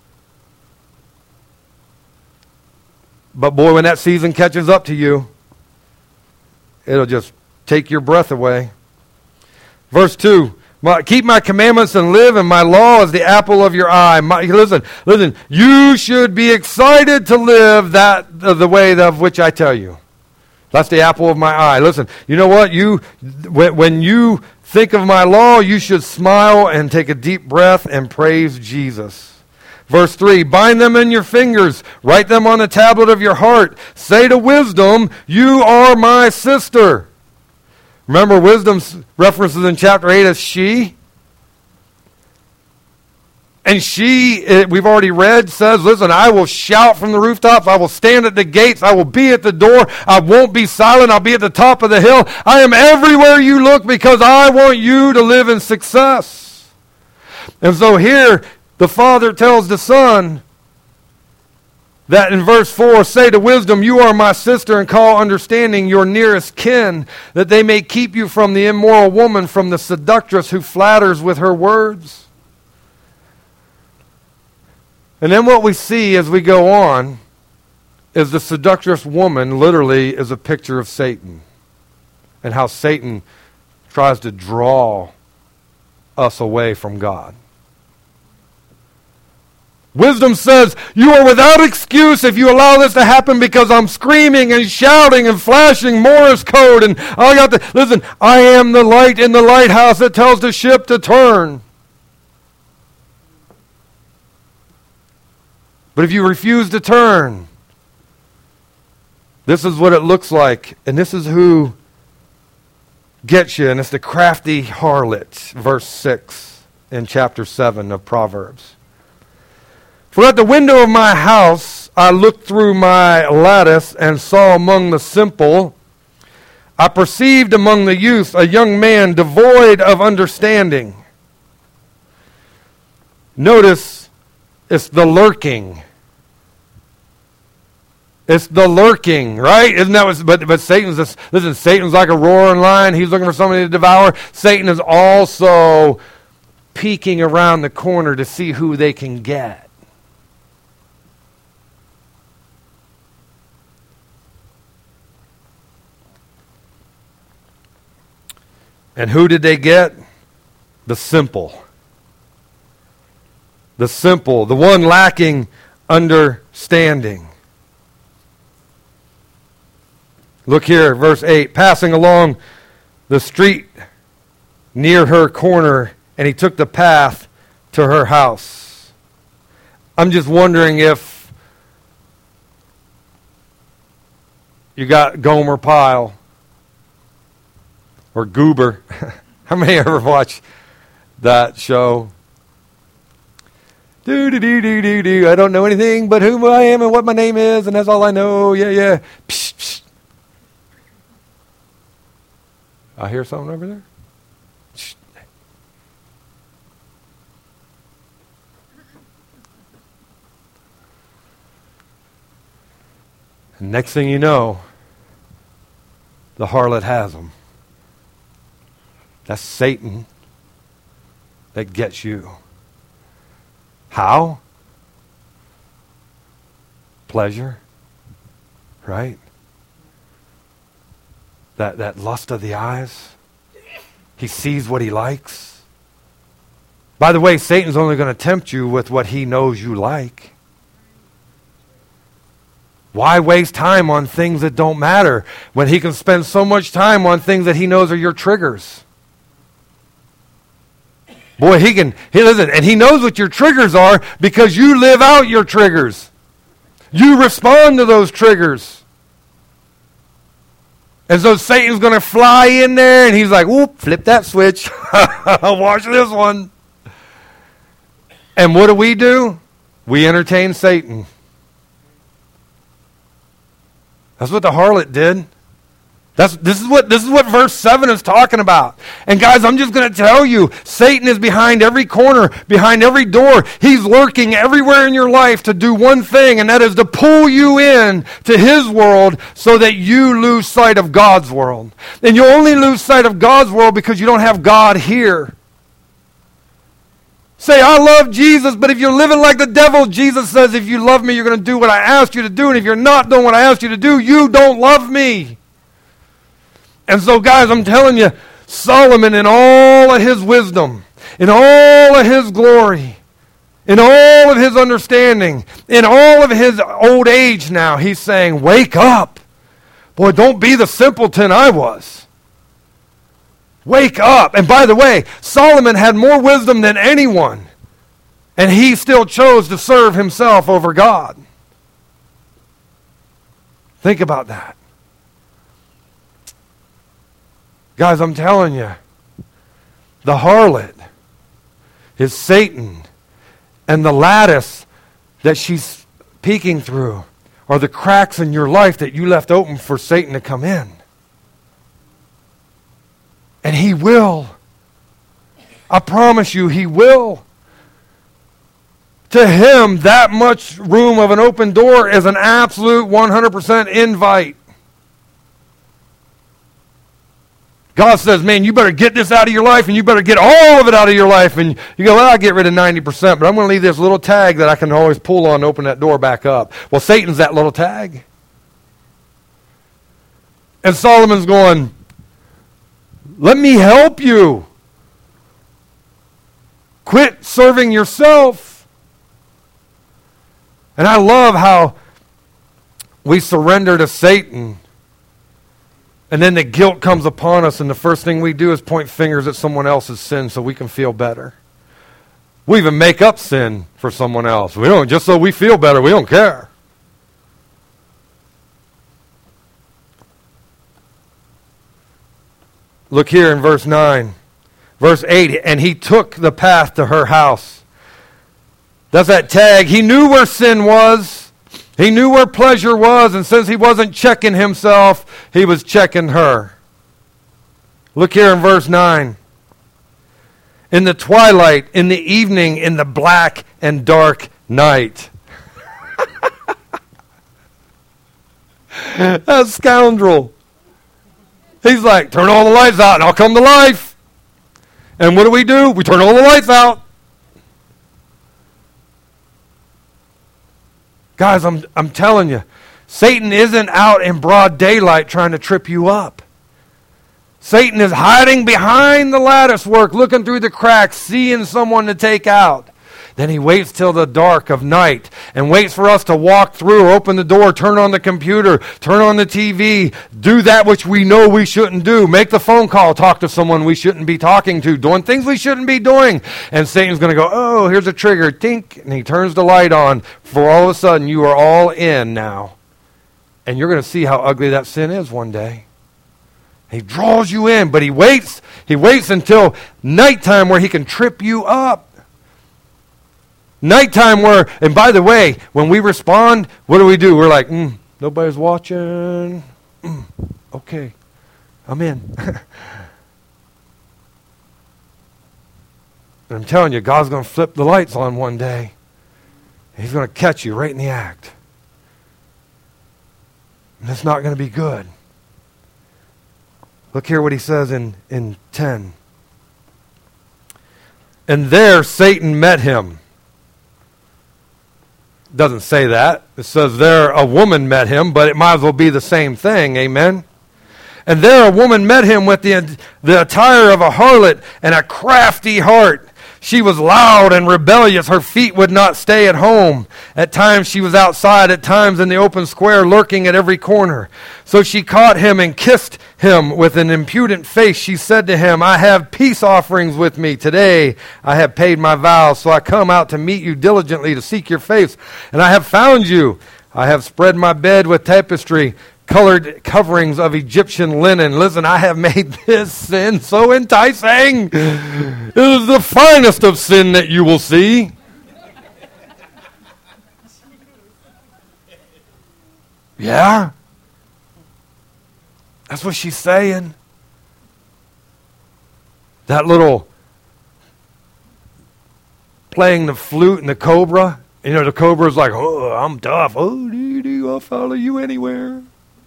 But boy, when that season catches up to you, it'll just take your breath away. Verse two, keep my commandments and live, and my law is the apple of your eye. My, listen, listen, you should be excited to live that uh, the way of which I tell you. That's the apple of my eye. Listen, you know what? You when, when you think of my law, you should smile and take a deep breath and praise Jesus. Verse three, bind them in your fingers, write them on the tablet of your heart. Say to wisdom, you are my sister. Remember, wisdom's references in chapter eight as she. And she, we've already read, says, listen, I will shout from the rooftops. I will stand at the gates. I will be at the door. I won't be silent. I'll be at the top of the hill. I am everywhere you look because I want you to live in success. And so here, the Father tells the Son that in verse four, say to wisdom, you are my sister, and call understanding your nearest kin, that they may keep you from the immoral woman, from the seductress who flatters with her words. And then what we see as we go on is the seductress woman literally is a picture of Satan and how Satan tries to draw us away from God. Wisdom says, you are without excuse if you allow this to happen because I'm screaming and shouting and flashing Morse code and I got to, listen, I am the light in the lighthouse that tells the ship to turn. But if you refuse to turn, this is what it looks like. And this is who gets you. And it's the crafty harlot, verse six in chapter seven of Proverbs. For at the window of my house I looked through my lattice and saw among the simple, I perceived among the youth a young man devoid of understanding. Notice it's the lurking. It's the lurking, right? Isn't that what, but, but Satan's, this, listen, Satan's like a roaring lion. He's looking for somebody to devour. Satan is also peeking around the corner to see who they can get. And who did they get? The simple. The simple, the one lacking understanding. Look here, verse eight. Passing along the street near her corner, and he took the path to her house. I'm just wondering if you got Gomer Pyle or Goober. How many ever watch that show? Do do do do do do. I don't know anything but who I am and what my name is, and that's all I know. Yeah, yeah. Psh, psh. I hear something over there. Shh. And next thing you know, the harlot has them. That's Satan that gets you. How? Pleasure, right? That, that lust of the eyes. He sees what he likes. By the way, Satan's only going to tempt you with what he knows you like. Why waste time on things that don't matter when he can spend so much time on things that he knows are your triggers? Boy, he can, he listen, and he knows what your triggers are because you live out your triggers. You respond to those triggers. And so Satan's going to fly in there and he's like, whoop, flip that switch. Watch this one. And what do we do? We entertain Satan. That's what the harlot did. That's, this is what this is what verse seven is talking about. And guys, I'm just going to tell you, Satan is behind every corner, behind every door. He's lurking everywhere in your life to do one thing, and that is to pull you in to his world so that you lose sight of God's world. And you only lose sight of God's world because you don't have God here. Say, I love Jesus, but if you're living like the devil, Jesus says, if you love me, you're going to do what I asked you to do. And if you're not doing what I asked you to do, you don't love me. And so, guys, I'm telling you, Solomon, in all of his wisdom, in all of his glory, in all of his understanding, in all of his old age now, he's saying, wake up. Boy, don't be the simpleton I was. Wake up. And by the way, Solomon had more wisdom than anyone, and he still chose to serve himself over God. Think about that. Guys, I'm telling you, the harlot is Satan, and the lattice that she's peeking through are the cracks in your life that you left open for Satan to come in. And he will. I promise you, he will. To him, that much room of an open door is an absolute one hundred percent invite. God says, man, you better get this out of your life, and you better get all of it out of your life. And you go, well, I'll get rid of ninety percent, but I'm going to leave this little tag that I can always pull on to open that door back up. Well, Satan's that little tag. And Solomon's going, let me help you. Quit serving yourself. And I love how we surrender to Satan, and then the guilt comes upon us, and the first thing we do is point fingers at someone else's sin so we can feel better. We even make up sin for someone else. We don't, just so we feel better, we don't care. Look here in verse nine. Verse eight, and he took the path to her house. That's that tag. He knew where sin was. He knew where pleasure was, and since he wasn't checking himself, he was checking her. Look here in verse nine. In the twilight, in the evening, in the black and dark night. That scoundrel. He's like, turn all the lights out and I'll come to life. And what do we do? We turn all the lights out. Guys, I'm I'm telling you, Satan isn't out in broad daylight trying to trip you up. Satan is hiding behind the lattice work, looking through the cracks, seeing someone to take out. Then he waits till the dark of night and waits for us to walk through, open the door, turn on the computer, turn on the T V, do that which we know we shouldn't do, make the phone call, talk to someone we shouldn't be talking to, doing things we shouldn't be doing. And Satan's going to go, oh, here's a trigger, tink, and he turns the light on. For all of a sudden, you are all in now. And you're going to see how ugly that sin is one day. He draws you in, but he waits. He waits until nighttime where he can trip you up. Nighttime where, and by the way, when we respond, what do we do? We're like, mm, nobody's watching. Mm, okay, I'm in. And I'm telling you, God's going to flip the lights on one day. He's going to catch you right in the act. And it's not going to be good. Look here what he says in, in ten. And there Satan met him. Doesn't say that. It says there a woman met him, but it might as well be the same thing. Amen. And there a woman met him with the, the attire of a harlot and a crafty heart. She was loud and rebellious. Her feet would not stay at home. At times she was outside, at times in the open square, lurking at every corner. So she caught him and kissed him with an impudent face. She said to him, I have peace offerings with me. Today I have paid my vows, so I come out to meet you diligently to seek your face. And I have found you. I have spread my bed with tapestry, colored coverings of Egyptian linen. Listen, I have made this sin so enticing. It is the finest of sin that you will see. Yeah? That's what she's saying. That little playing the flute and the cobra. You know, the cobra's like, oh, I'm tough. Oh, dee dee, I'll follow you anywhere.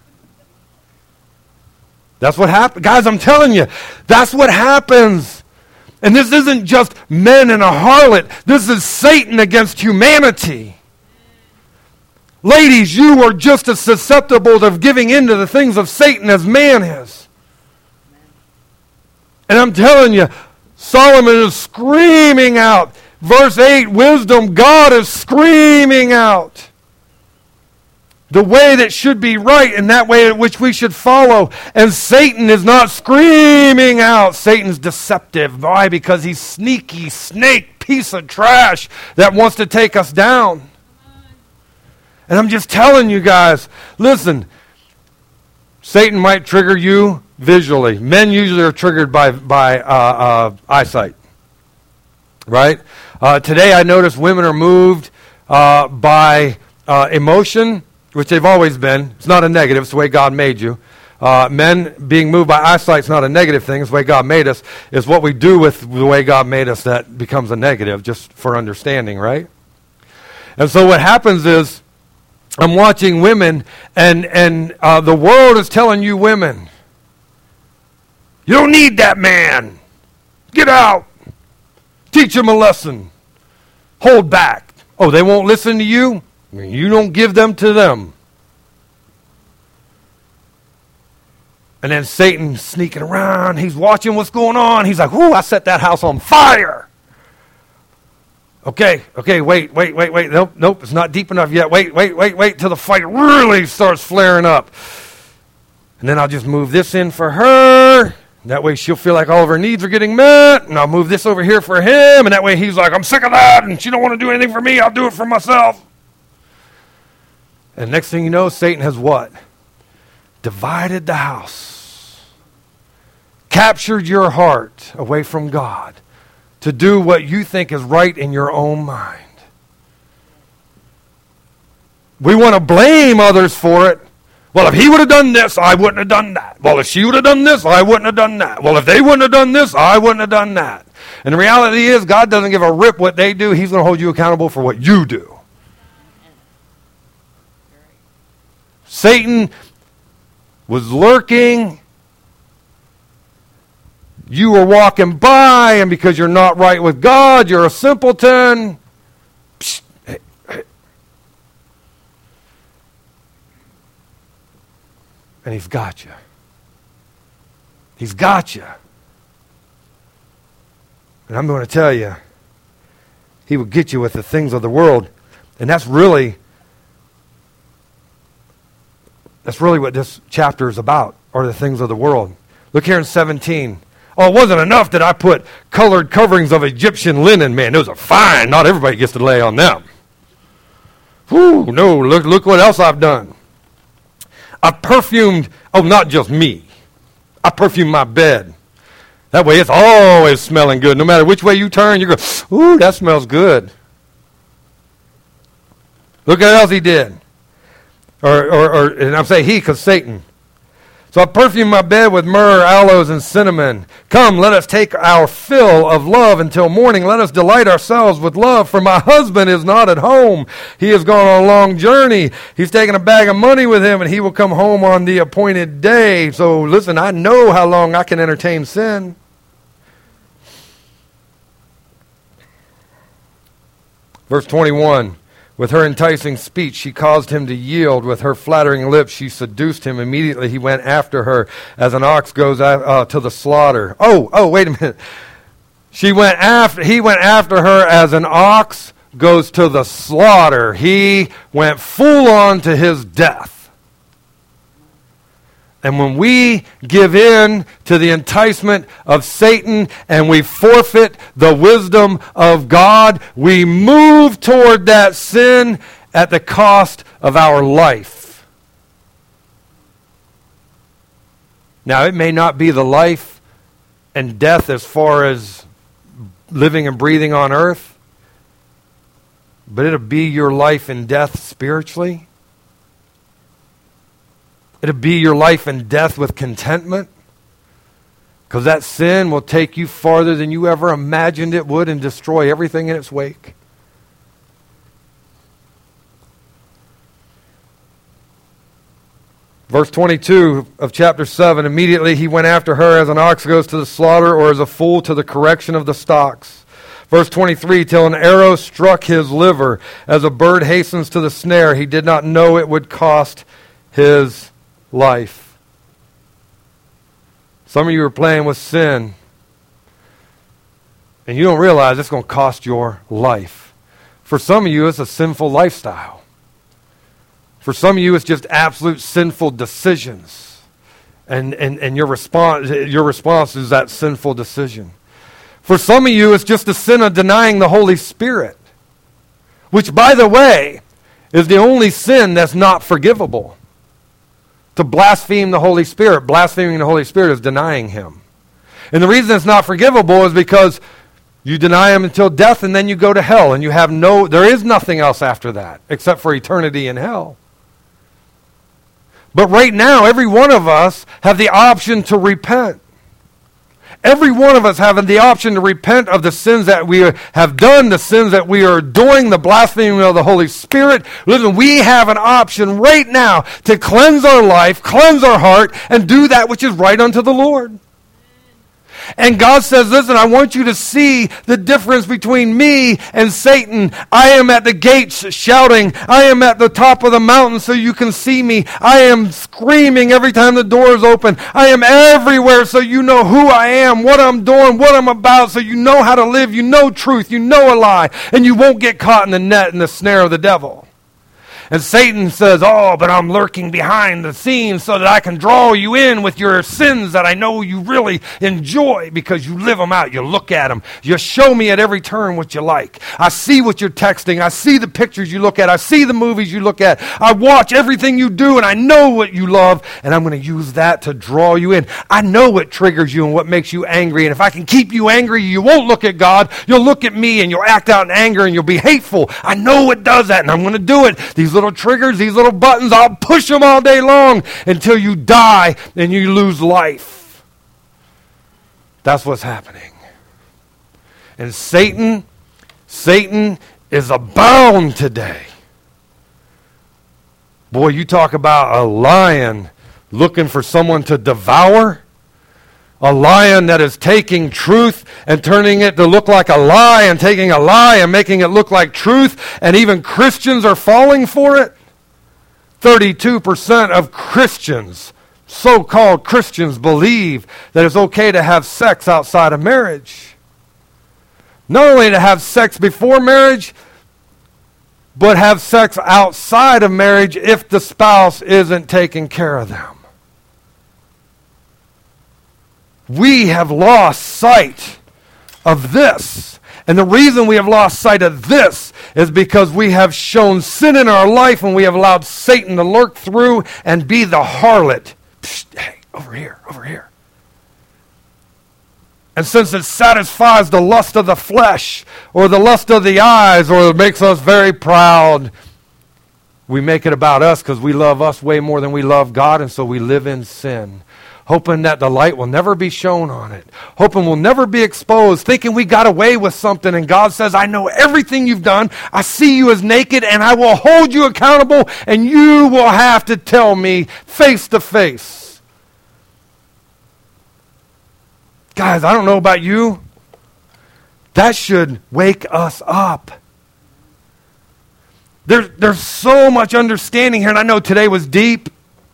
That's what happens. Guys, I'm telling you, that's what happens. And this isn't just men and a harlot. This is Satan against humanity. Ladies, you are just as susceptible to giving in to the things of Satan as man is. And I'm telling you, Solomon is screaming out. Verse eight, wisdom, God is screaming out. The way that should be right and that way in which we should follow. And Satan is not screaming out. Satan's deceptive. Why? Because he's sneaky, snake, piece of trash that wants to take us down. And I'm just telling you guys, listen, Satan might trigger you visually. Men usually are triggered by, by uh, uh, eyesight. Right? Uh, today I notice women are moved uh, by uh, emotion, which they've always been. It's not a negative. It's the way God made you. Uh, men being moved by eyesight is not a negative thing. It's the way God made us. It's what we do with the way God made us that becomes a negative, just for understanding, right? And so what happens is, I'm watching women, and, and uh, the world is telling you women, You don't need that man. Get out. Teach him a lesson. Hold back. Oh, they won't listen to you? You don't give them to them. And then Satan sneaking around. He's watching what's going on. He's like, whoo, I set that house on fire. Okay, okay, wait, wait, wait, wait. Nope, nope, it's not deep enough yet. Wait, wait, wait, wait till the fight really starts flaring up. And then I'll just move this in for her. That way she'll feel like all of her needs are getting met. And I'll move this over here for him. And that way he's like, I'm sick of that. And she don't want to do anything for me. I'll do it for myself. And next thing you know, Satan has what? Divided the house. Captured your heart away from God to do what you think is right in your own mind. We want to blame others for it. Well, if he would have done this, I wouldn't have done that. Well, if she would have done this, I wouldn't have done that. Well, if they wouldn't have done this, I wouldn't have done that. And the reality is, God doesn't give a rip what they do. He's going to hold you accountable for what you do. Satan was lurking. You were walking by, and because you're not right with God, you're a simpleton. Psst, hey, hey. And he's got you. He's got you. And I'm going to tell you, he will get you with the things of the world. And that's really, that's really what this chapter is about, or the things of the world. Look here in seventeen. Oh, it wasn't enough that I put colored coverings of Egyptian linen. Man, those are fine. Not everybody gets to lay on them. Whew, no, look, look what else I've done. I perfumed, oh, not just me. I perfumed my bed. That way it's always smelling good. No matter which way you turn, you go, ooh, that smells good. Look at what else he did. Or, or, or and I'm saying he because Satan. So I perfumed my bed with myrrh, aloes, and cinnamon. Come, let us take our fill of love until morning. Let us delight ourselves with love, for my husband is not at home. He has gone on a long journey. He's taken a bag of money with him, and he will come home on the appointed day. So listen, I know how long I can entertain sin. Verse twenty-one. With her enticing speech, she caused him to yield. With her flattering lips, she seduced him. Immediately he went after her as an ox goes uh, to the slaughter. Oh, oh, wait a minute. She went after, he went after her as an ox goes to the slaughter. He went full on to his death. And when we give in to the enticement of Satan and we forfeit the wisdom of God, we move toward that sin at the cost of our life. Now, it may not be the life and death as far as living and breathing on earth, but it'll be your life and death spiritually. It'll be your life and death with contentment, because that sin will take you farther than you ever imagined it would and destroy everything in its wake. Verse twenty-two of chapter seven, immediately he went after her as an ox goes to the slaughter, or as a fool to the correction of the stocks. Verse twenty-three, till an arrow struck his liver, as a bird hastens to the snare, he did not know it would cost his life. Some of you are playing with sin, and you don't realize it's going to cost your life. For some of you, it's a sinful lifestyle. For some of you, it's just absolute sinful decisions. And, and, and your response, your response is that sinful decision. For some of you, it's just the sin of denying the Holy Spirit, which, by the way, is the only sin that's not forgivable. To blaspheme the Holy Spirit. Blaspheming the Holy Spirit is denying him. And the reason it's not forgivable is because you deny him until death, and then you go to hell, and you have no, there is nothing else after that except for eternity in hell. But right now, every one of us have the option to repent. Every one of us having the option to repent of the sins that we have done, the sins that we are doing, the blaspheming of the Holy Spirit. Listen, we have an option right now to cleanse our life, cleanse our heart, and do that which is right unto the Lord. And God says, listen, I want you to see the difference between me and Satan. I am at the gates shouting. I am at the top of the mountain so you can see me. I am screaming every time the door is open. I am everywhere so you know who I am, what I'm doing, what I'm about, so you know how to live. You know truth. You know a lie. And you won't get caught in the net and the snare of the devil. And Satan says, oh, but I'm lurking behind the scenes so that I can draw you in with your sins that I know you really enjoy because you live them out. You look at them. You show me at every turn what you like. I see what you're texting. I see the pictures you look at. I see the movies you look at. I watch everything you do, and I know what you love, and I'm going to use that to draw you in. I know what triggers you and what makes you angry, and if I can keep you angry, you won't look at God. You'll look at me, and you'll act out in anger, and you'll be hateful. I know what does that, and I'm going to do it. These little triggers, these little buttons, I'll push them all day long until you die and you lose life. That's what's happening. And Satan, Satan is abound today. Boy, you talk about a lion looking for someone to devour. A lion that is taking truth and turning it to look like a lie and taking a lie and making it look like truth. And even Christians are falling for it. thirty-two percent of Christians, so-called Christians, believe that it's okay to have sex outside of marriage. Not only to have sex before marriage, but have sex outside of marriage if the spouse isn't taking care of them. We have lost sight of this. And the reason we have lost sight of this is because we have shown sin in our life and we have allowed Satan to lurk through and be the harlot. Psst, hey, over here, over here. And since it satisfies the lust of the flesh or the lust of the eyes or it makes us very proud, we make it about us because we love us way more than we love God, and so we live in sin. Hoping that the light will never be shown on it. Hoping we'll never be exposed. Thinking we got away with something. And God says, I know everything you've done. I see you as naked and I will hold you accountable. And you will have to tell me face to face. Guys, I don't know about you. That should wake us up. There, there's so much understanding here. And I know today was deep.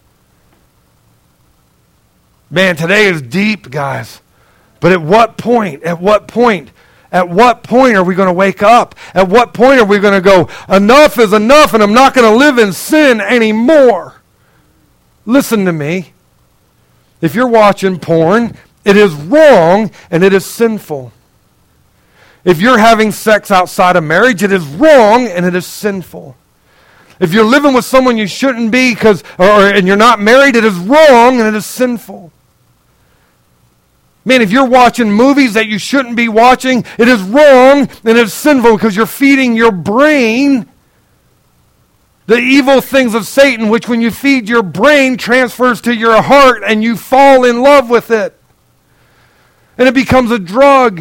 Man, today is deep, guys. But at what point, at what point, at what point are we going to wake up? At what point are we going to go, enough is enough and I'm not going to live in sin anymore? Listen to me. If you're watching porn, it is wrong and it is sinful. If you're having sex outside of marriage, it is wrong and it is sinful. If you're living with someone you shouldn't be because, or, and you're not married, it is wrong and it is sinful. Man, if you're watching movies that you shouldn't be watching, it is wrong and it's sinful because you're feeding your brain the evil things of Satan, which when you feed your brain transfers to your heart and you fall in love with it. And it becomes a drug.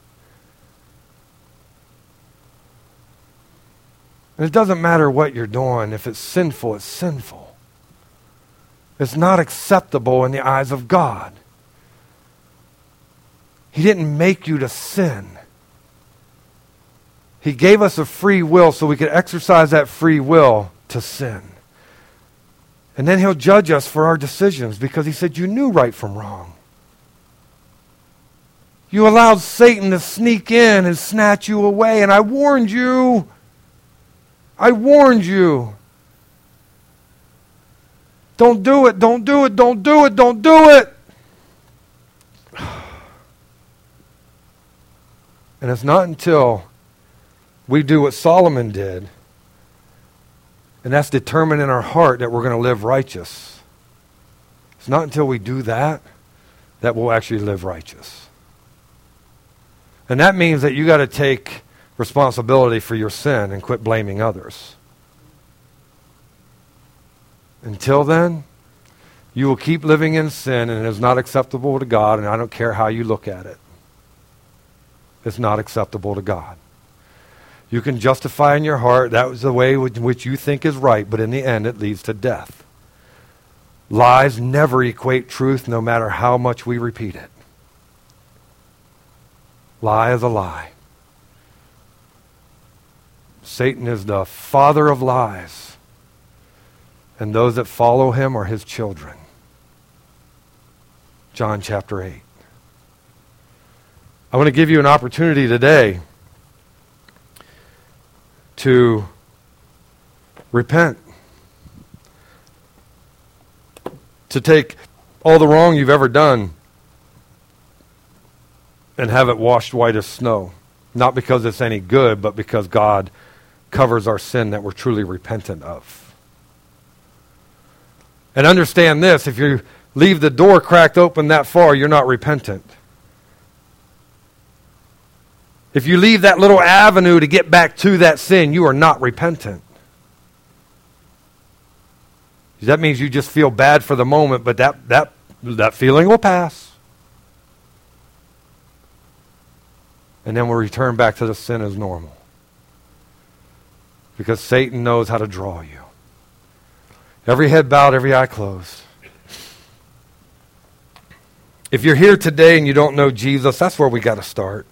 And it doesn't matter what you're doing. If it's sinful, it's sinful. It's not acceptable in the eyes of God. He didn't make you to sin. He gave us a free will so we could exercise that free will to sin. And then he'll judge us for our decisions because he said you knew right from wrong. You allowed Satan to sneak in and snatch you away, and I warned you. I warned you. Don't do it, don't do it, don't do it, don't do it. And it's not until we do what Solomon did, and that's determined in our heart that we're going to live righteous. It's not until we do that that we'll actually live righteous. And that means that you got to take responsibility for your sin and quit blaming others. Until then, you will keep living in sin, and it is not acceptable to God, and I don't care how you look at it. It's not acceptable to God. You can justify in your heart that was the way which you think is right, but in the end it leads to death. Lies never equate truth no matter how much we repeat it. Lie is a lie. Satan is the father of lies, and those that follow him are his children. John chapter eight. I want to give you an opportunity today to repent, to take all the wrong you've ever done and have it washed white as snow. Not because it's any good, but because God covers our sin that we're truly repentant of. And understand this, if you leave the door cracked open that far, you're not repentant. If you leave that little avenue to get back to that sin, you are not repentant. That means you just feel bad for the moment, but that, that, that feeling will pass. And then we'll return back to the sin as normal. Because Satan knows how to draw you. Every head bowed, every eye closed. If you're here today and you don't know Jesus, that's where we got to start.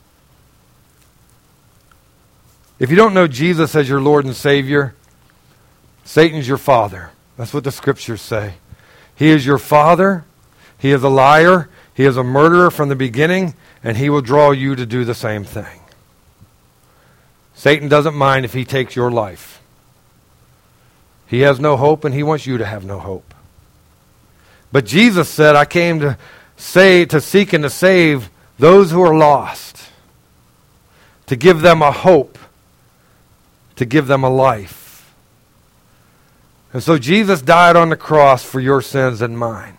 If you don't know Jesus as your Lord and Savior, Satan's your father. That's what the scriptures say. He is your father. He is a liar. He is a murderer from the beginning, and he will draw you to do the same thing. Satan doesn't mind if he takes your life. He has no hope, and he wants you to have no hope. But Jesus said, I came to say, to seek and to save those who are lost, to give them a hope, to give them a life. And so Jesus died on the cross for your sins and mine.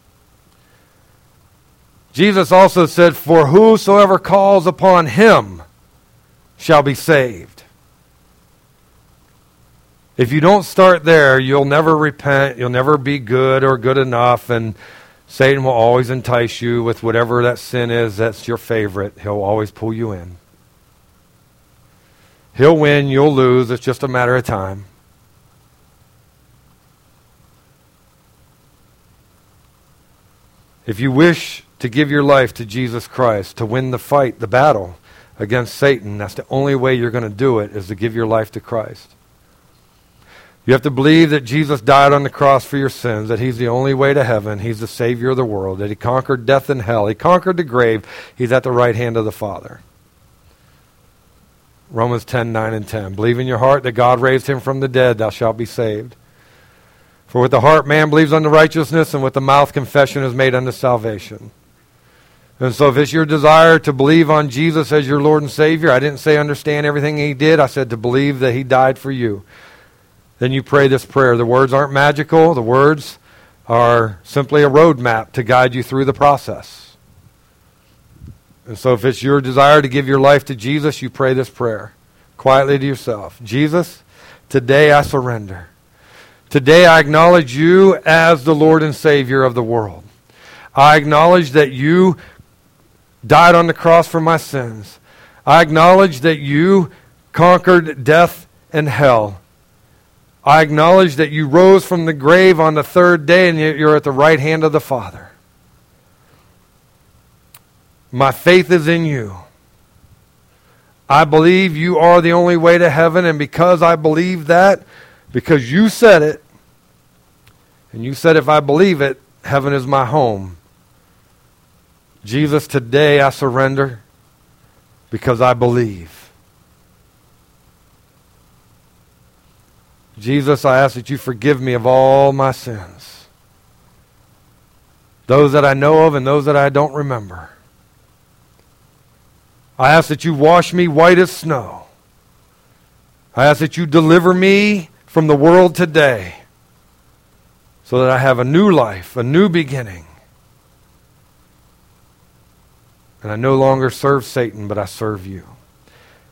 Jesus also said, for whosoever calls upon him shall be saved. If you don't start there, you'll never repent, you'll never be good or good enough, and Satan will always entice you with whatever that sin is that's your favorite. He'll always pull you in. He'll win, you'll lose, it's just a matter of time. If you wish to give your life to Jesus Christ, to win the fight, the battle against Satan, that's the only way you're going to do it, is to give your life to Christ. You have to believe that Jesus died on the cross for your sins, that he's the only way to heaven, he's the Savior of the world, that he conquered death and hell, he conquered the grave, he's at the right hand of the Father. Romans ten, nine and ten. Believe in your heart that God raised him from the dead, thou shalt be saved. For with the heart man believes unto righteousness, and with the mouth confession is made unto salvation. And so if it's your desire to believe on Jesus as your Lord and Savior, I didn't say understand everything he did, I said to believe that he died for you. Then you pray this prayer. The words aren't magical, the words are simply a roadmap to guide you through the process. And so if it's your desire to give your life to Jesus, you pray this prayer quietly to yourself. Jesus, today I surrender. Today I acknowledge you as the Lord and Savior of the world. I acknowledge that you died on the cross for my sins. I acknowledge that you conquered death and hell. I acknowledge that you rose from the grave on the third day and you're at the right hand of the Father. My faith is in you. I believe you are the only way to heaven, and because I believe that, because you said it, and you said if I believe it, heaven is my home. Jesus, today I surrender because I believe. Jesus, I ask that you forgive me of all my sins. Those that I know of and those that I don't remember. I ask that you wash me white as snow. I ask that you deliver me from the world today so that I have a new life, a new beginning. And I no longer serve Satan, but I serve you.